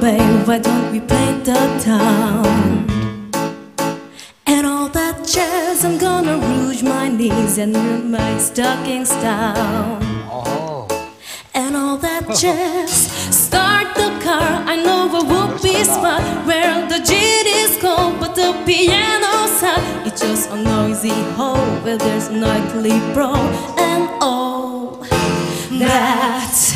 play, why don't we play the town? And all that jazz, I'm gonna rouge my knees and rip my stockings down. And all that jazz, start the car, I know a whoopee spot where the jet is cold but the piano's hot. It's just a noisy hole where there's a nightly brawl. And all that